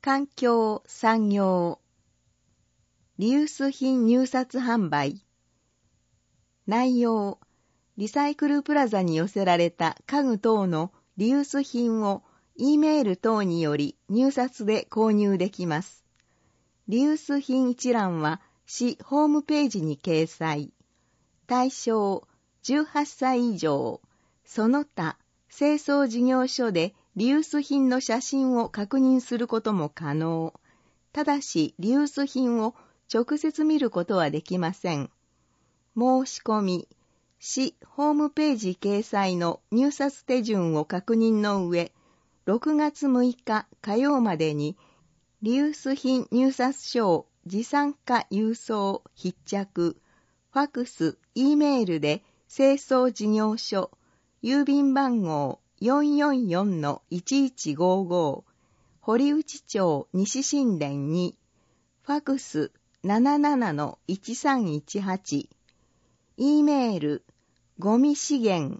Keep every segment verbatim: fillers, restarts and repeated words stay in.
環境産業リユース品入札販売内容リサイクルプラザに寄せられた家具等のリユース品を E メール等により入札で購入できます。リユース品一覧は市ホームページに掲載。対象じゅうはっさい以上、その他清掃事業所でリユース品の写真を確認することも可能。ただしリユース品を直接見ることはできません。申し込み、市ホームページ掲載の入札手順を確認の上、ろくがつむいか火曜までにリユース品入札書を持参か郵送、必着、ファックス、E メールで清掃事業所、郵便番号 よんよんよんのいちいちごご、堀内町西新田に、ファックス ななななのいちさんいちはち、E メール、ゴミ資源、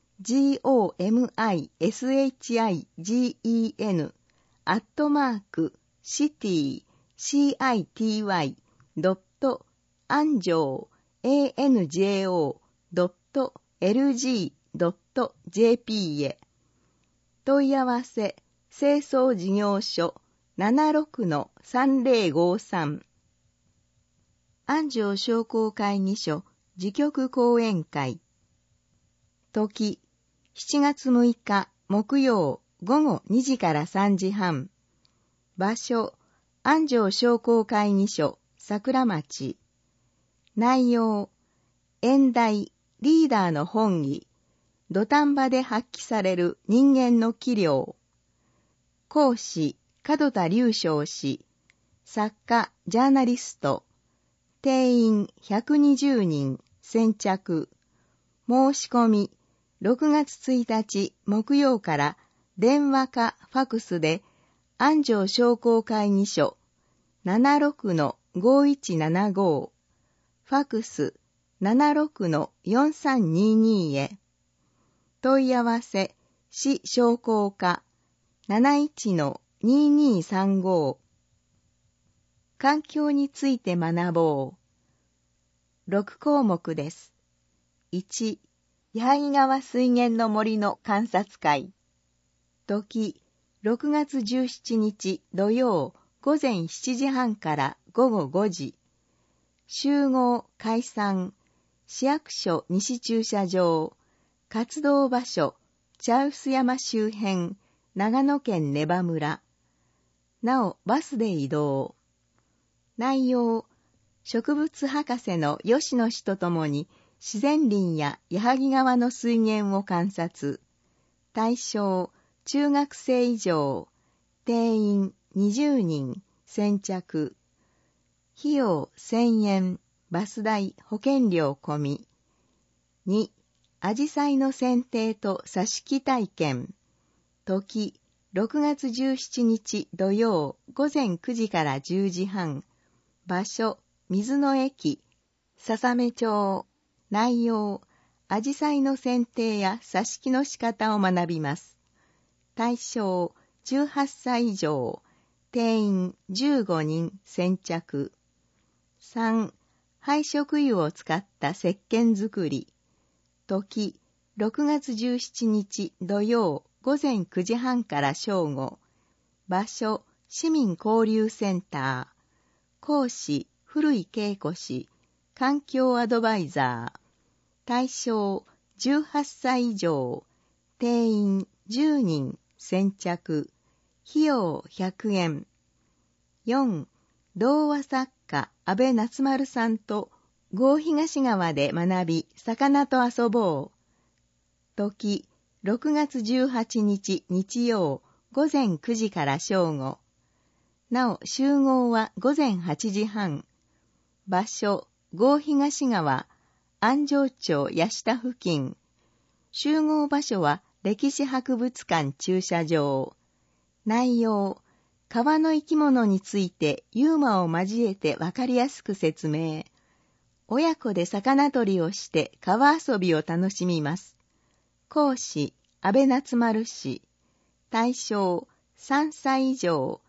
ゴミシゲン、アットマーク、シティ、シティ、ドット、アンジョー、アンジョー、ドット、エルジー、ドット、ジェーピー へ。問い合わせ、清掃事業所 ななろくのさんぜろごさん。安城商工会議所事局講演会。時、しちがつむいか木曜ごごにじからさんじはん。場所、安城商工会議所桜町。内容、演題、リーダーの本義、土壇場で発揮される人間の器量。講師、門田隆翔氏。作家、ジャーナリスト。定員ひゃくにじゅうにん、先着。申し込み、ろくがつついたち木曜から電話かファックスで、安城商工会議所 ななろくのごいちななご、ファックス ななろくのよんさんにに へ。問い合わせ、市商工課 なないちのににさんご。環境について学ぼう。ろくこうもくです。いち、矢作川水源の森の観察会。時、ろくがつじゅうしちにち土曜午前しちじはんからごごごじ。集合解散、市役所西駐車場、活動場所、茶臼山周辺、長野県根羽村。なお、バスで移動。内容、植物博士の吉野氏とともに自然林や矢作川の水源を観察。対象、中学生以上。定員にじゅうにん、先着。費用せんえん、バス代、保険料込み。に、アジサイの剪定と挿し木体験。時、ろくがつじゅうしちにち土曜午前くじからじゅうじはん。場所、水の駅、笹目町。内容、アジサイの剪定や挿し木の仕方を学びます。対象、じゅうはっさい以上。定員じゅうごにん、先着。さん、廃食油を使った石鹸作り。時、ろくがつじゅうしちにち土曜午前くじはんから正午。場所、市民交流センター。講師、古井恵子氏、環境アドバイザー。対象、じゅうはっさい以上。定員じゅうにん、先着。費用ひゃくえん。よん、童話作家安倍夏丸さんと郷東川で学び、魚と遊ぼう。時、ろくがつじゅうはちにち日曜午前くじから正午。なお、集合は午前はちじはん。場所、郷東川、安城町矢下付近。集合場所は歴史博物館駐車場。内容、川の生き物についてユーモアを交えてわかりやすく説明。親子で魚取りをして川遊びを楽しみます。講師、安倍夏丸氏。対象、さんさい以上。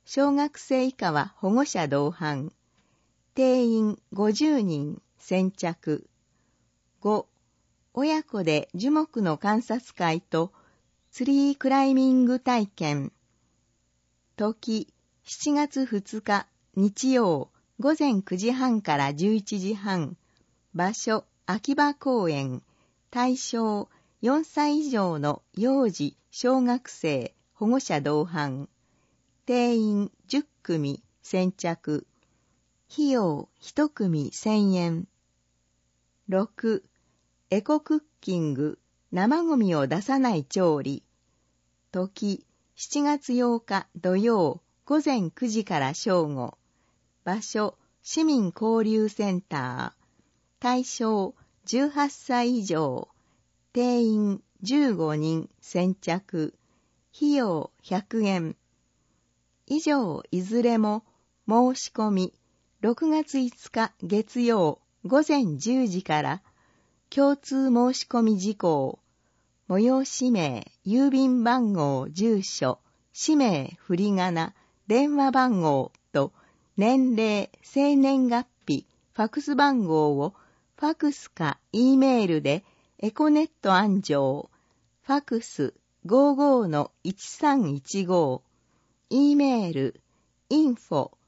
小学生以下は保護者同伴。定員ごじゅうにん先着。ご、親子で樹木の観察会とツリークライミング体験。時、しちがつふつか日曜午前くじはんからじゅういちじはん。場所、秋葉公園。対象、よんさい以上の幼児、小学生、保護者同伴。定員じゅっくみ先着。費用いちくみせんえん。ろく、エコクッキング、生ゴミを出さない調理。時、しちがつようか土曜午前くじから正午。場所、市民交流センター。対象、じゅうはっさい以上。定員じゅうごにん先着。費用ひゃくえん。以上いずれも申し込みろくがついつか月曜午前じゅうじから共通申し込み事項、催し名、郵便番号、住所、氏名、振り仮名、電話番号と年齢、生年月日、ファクス番号をファクスか E メールでエコネット安城、ファクス ごじゅうごのいちさんいちご、E メール インフォ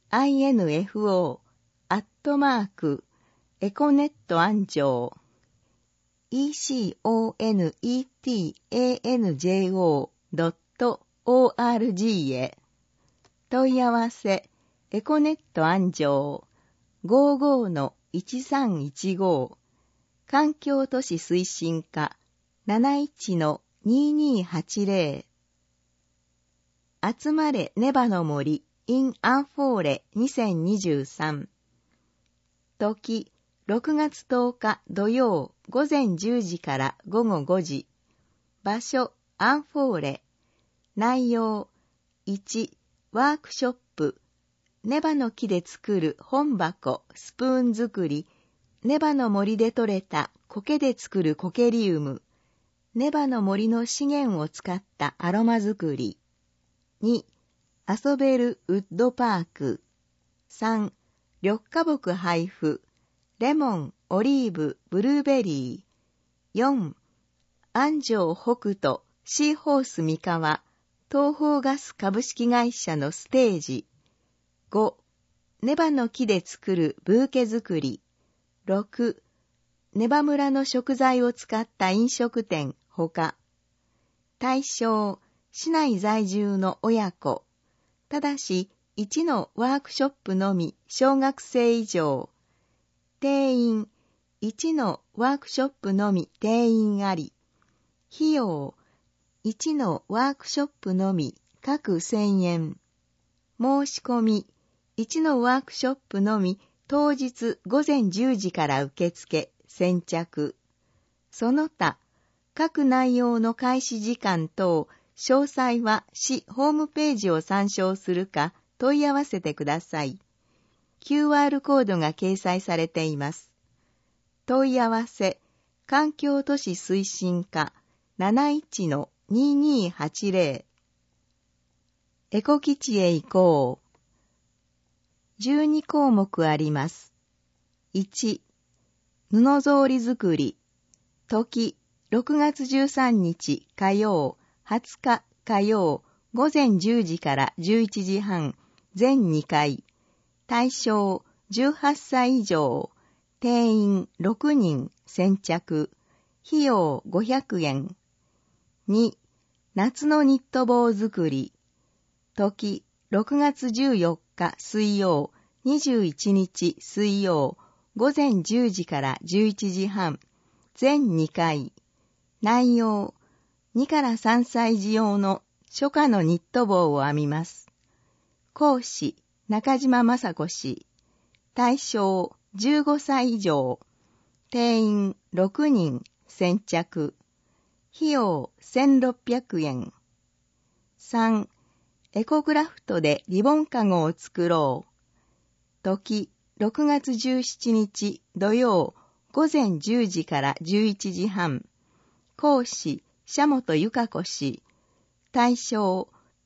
info アットマークエコネット安城 エコネット ドット オーアールジー へ問い合わせエコネット安城 ごじゅうごのいちさんいちご 環境都市推進課 なないちのににーはちぜろ 集まれネバの森 in アンフォーレにせんにじゅうさん。時、ろくがつとおか土曜午前じゅうじから午後ごじ。場所、アンフォーレ。内容、いち、ワークショップ。ネバの木で作る本箱、スプーン作り。ネバの森で採れた苔で作る苔リウム。ネバの森の資源を使ったアロマ作り。に、遊べるウッドパーク。さん、緑化木配布。レモン、オリーブ、ブルーベリー。よん、安城北斗シーホース三河東方ガス株式会社のステージ。ご、ネバの木で作るブーケ作り。ろく、ネバ村の食材を使った飲食店ほか。対象、市内在住の親子。ただし、いちのワークショップのみ小学生以上。定員、いちのワークショップのみ定員あり。費用、いちのワークショップのみ各せんえん。申し込み、いちのワークショップのみ当日午前じゅうじから受付、先着。その他、各内容の開始時間等、詳細は市ホームページを参照するか問い合わせてください。キューアール コードが掲載されています。問い合わせ、環境都市推進課 なないちのににーはちぜろ。エコ基地へ行こう。じゅうにこうもくあります。いち、布草履作り。時、ろくがつじゅうさんにち火曜、はつか火曜、午前じゅうじからじゅういちじはん、全にかい。対象、じゅうはっさい以上。定員ろくにん、先着。費用ごひゃくえん。に、夏のニット帽作り。時、ろくがつじゅうよっか水曜、にじゅういちにち水曜、午前じゅうじからじゅういちじはん、全にかい。内容、にからさんさい児用の初夏のニット帽を編みます。講師、中島雅子氏。対象、じゅうごさい以上。定員ろくにん、先着。費用せんろっぴゃくえん。さん、エコグラフトでリボンかごを作ろう。時、ろくがつじゅうしちにち土曜、午前じゅうじからじゅういちじはん。講師、社本由香子氏。対象、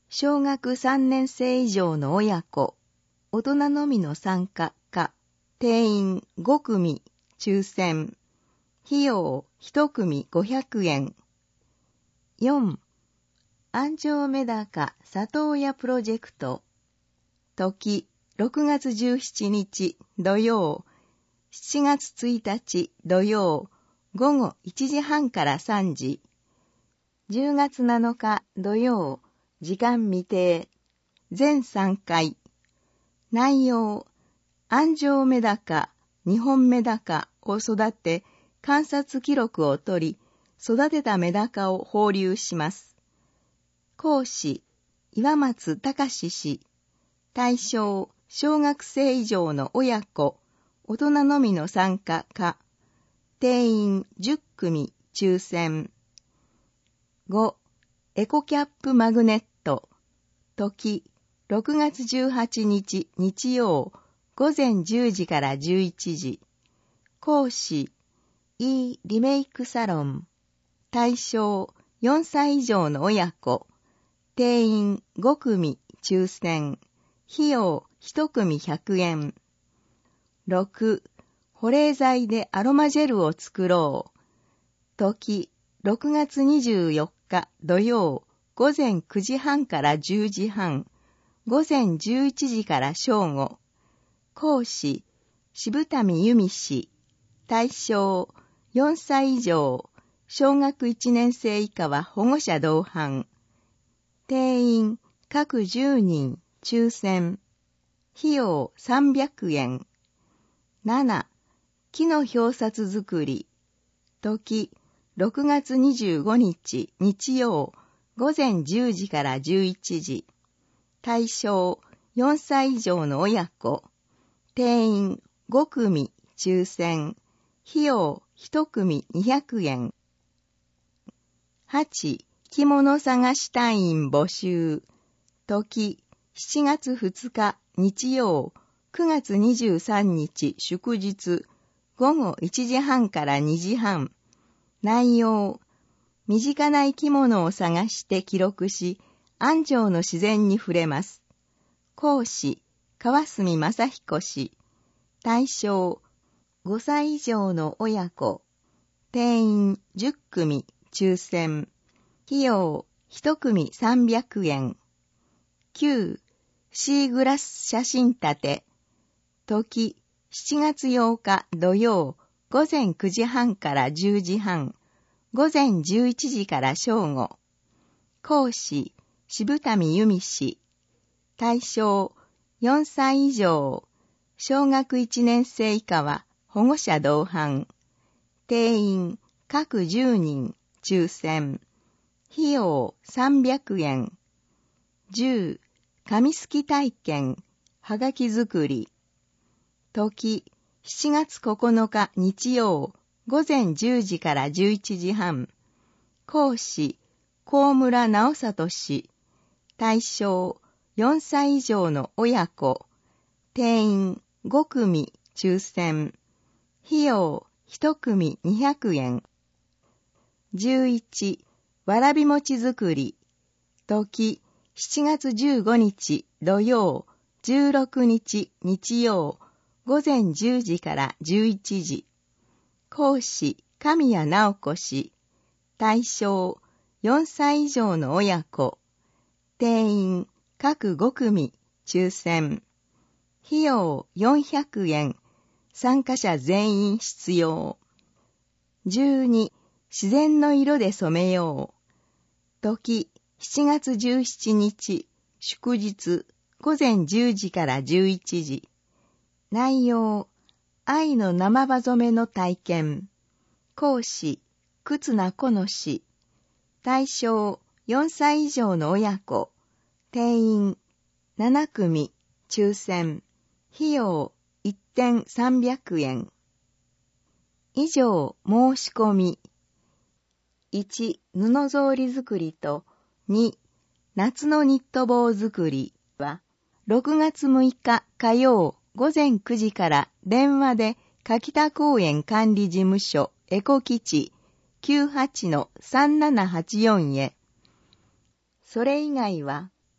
小学さんねん生以上の親子、大人のみの参加か、定員ご組、抽選。費用いち組ごひゃくえん。よん. 安城メダカ里親プロジェクト。時ろくがつじゅうしちにち土曜、しちがつついたち土曜、午後いちじはんからさんじ。じゅうがつなのか土曜、時間未定。全さんかい。内容、安城メダカ、日本メダカを育て、観察記録を取り、育てたメダカを放流します。講師、岩松隆氏。対象、小学生以上の親子、大人のみの参加か。定員じゅっ組、抽選。ご. エコキャップマグネット。時、ろくがつじゅうはちにち日曜、午前じゅうじからじゅういちじ。講師、E リメイクサロン。対象、よんさい以上の親子。定員ご組、抽選。費用いち組ひゃくえん。ろく. 保冷剤でアロマジェルを作ろう。時、ろくがつにじゅうよっか土曜、午前くじはんからじゅうじはん、午前じゅういちじから正午。講師、渋谷由美氏。対象、よんさい以上、小学いちねん生以下は保護者同伴。定員、各じゅうにん、抽選。費用さんびゃくえん。なな. 木の表札作り。時、ろくがつにじゅうごにち日曜、午前じゅうじからじゅういちじ。対象、よんさい以上の親子。定員ご組、抽選。費用いち組にひゃくえん。はち. 着物探し隊員募集。時、しちがつふつか日曜、くがつにじゅうさんにち祝日、午後いちじはんからにじはん。内容、身近な生き物を探して記録し、安城の自然に触れます。講師、川澄正彦氏。対象、ごさい以上の親子。定員じゅっ組、抽選。費用いち組さんびゃくえん。きゅう. シーグラス写真立て。時、しちがつようか土曜、午前くじはんからじゅうじはん、午前じゅういちじから正午。講師、渋谷由美氏。対象、よんさい以上、小学いちねん生以下は保護者同伴。定員、各じゅうにん、抽選。費用さんびゃくえん。じゅう. 紙すき体験、はがき作り。時、しちがつここのか日曜、午前じゅうじからじゅういちじはん。講師、高村直里氏。対象、よんさい以上の親子。定員ご組、抽選。費用いち組にひゃくえん。じゅういち. わらび餅作り。時、しちがつじゅうごにち土曜、じゅうろくにち日曜、午前じゅうじからじゅういちじ。講師、神谷直子氏。対象、よんさい以上の親子。定員、各ご組、抽選。費用よんひゃくえん。参加者全員必要。じゅうに. 自然の色で染めよう。時、しちがつじゅうしちにち、祝日、午前じゅうじからじゅういちじ。内容、愛の生葉染めの体験。講師、忽那好乃氏。対象、よんさい以上の親子。定員、なな組、抽選。費用、いってんさんびゃくえん。以上、申し込み。いち. 布草履作りとに. 夏のニット帽作りは、ろくがつむいか火曜午前くじから電話で柿田公園管理事務所エコ基地 きゅうはちのさんななはちよん へ。それ以外は、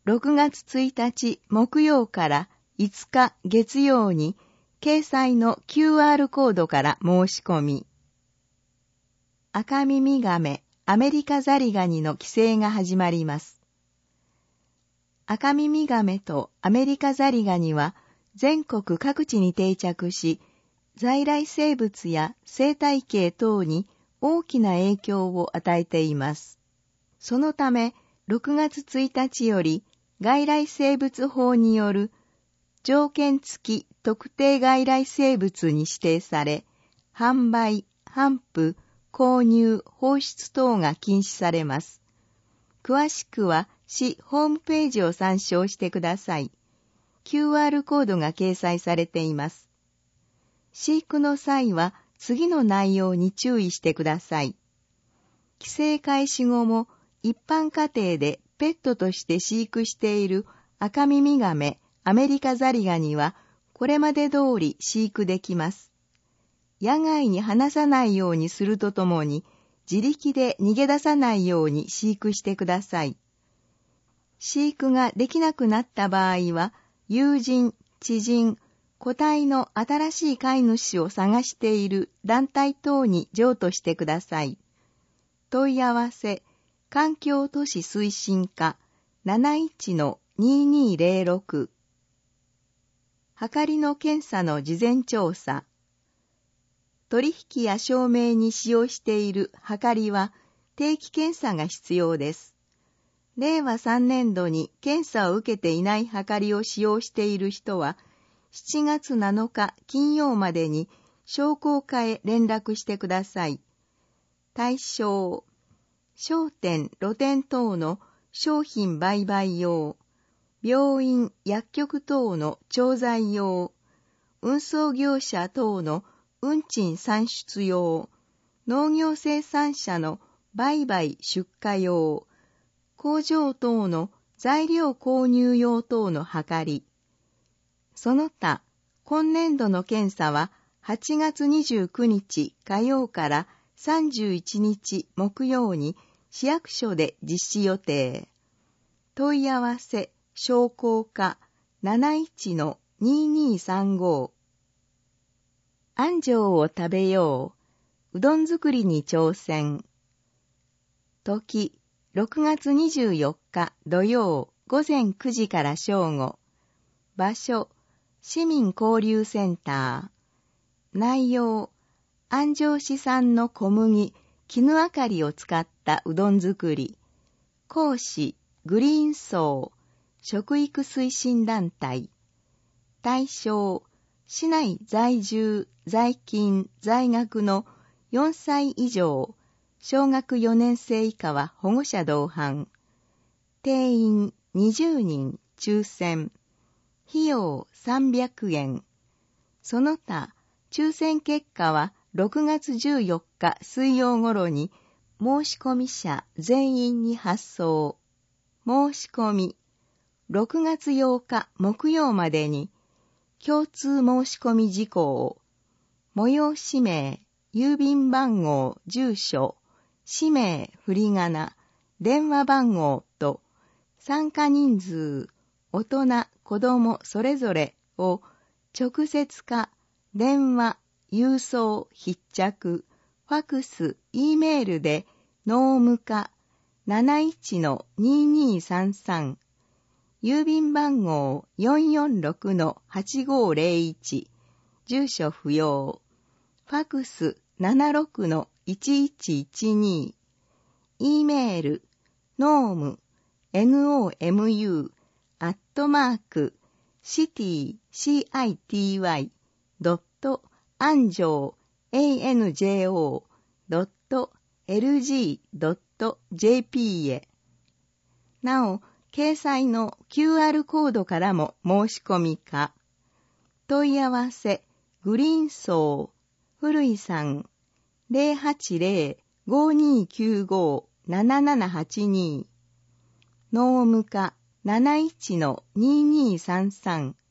ろくがつついたち木曜からいつか月曜に掲載の キューアール コードから申し込み。アカミミガメ、アメリカザリガニの規制が始まります。アカミミガメとアメリカザリガニは全国各地に定着し、在来生物や生態系等に大きな影響を与えています。そのため、ろくがつついたちより外来生物法による条件付き特定外来生物に指定され、販売、頒布、購入、放出等が禁止されます。詳しくは市ホームページを参照してください。キューアール コードが掲載されています。飼育の際は次の内容に注意してください。規制開始後も一般家庭でペットとして飼育しているアカミミガメ、アメリカザリガニはこれまで通り飼育できます。野外に放さないようにするとともに、自力で逃げ出さないように飼育してください。飼育ができなくなった場合は、友人、知人、個体の新しい飼い主を探している団体等に譲渡してください。問い合わせ、環境都市推進課 なないちのににーぜろろく はかりの検査の事前調査。取引や証明に使用しているはかりは定期検査が必要です。れいわさんねんどに検査を受けていないはかりを使用している人は、しちがつなのか金曜までに商工課へ連絡してください。対象、商店、露店等の商品売買用、病院、薬局等の調剤用、運送業者等の運賃算出用、農業生産者の売買出荷用、工場等の材料購入用等のはかり。その他、今年度の検査ははちがつにじゅうくにち火曜からさんじゅういちにち木曜に市役所で実施予定。問い合わせ、商工課 なないちのににーさんご。安城を食べよう。うどん作りに挑戦。時、ろくがつにじゅうよっか土曜午前くじから正午。場所、市民交流センター。内容、安城市産の小麦、絹あかりを使ったうどん作り。講師、グリーンソー、食育推進団体。対象、市内在住、在勤、在学のよんさい以上、小学よねんせい以下は保護者同伴。定員にじゅうにん、抽選。費用さんびゃくえん。その他、抽選結果はろくがつじゅうよっか水曜頃に申し込み者全員に発送。申し込み、ろくがつようか木曜までに、共通申し込み事項、催し名、郵便番号、住所、氏名、振り仮名、電話番号と、参加人数、大人、子供それぞれを直接か、電話、郵送、筆着、ファクス、Eメールで農務課 なないちのににーさんさん、郵便番号 よんよんろくのはちごーぜろいち、住所不要、ファクス ななろくのいちいちいちに、Eメール、ノーム、ノーム、アットマーク、シティ、シティ、ドット、アンジョー、アンジョー、ドット、エルジー、ドット、ジェーピー へ。なお、掲載の キューアール コードからも申し込みか。問い合わせ、グリーンソー、古井さん、ゼロはちゼロ ごにーきゅうご ななななはちに、農務課 なないちのににーさんさん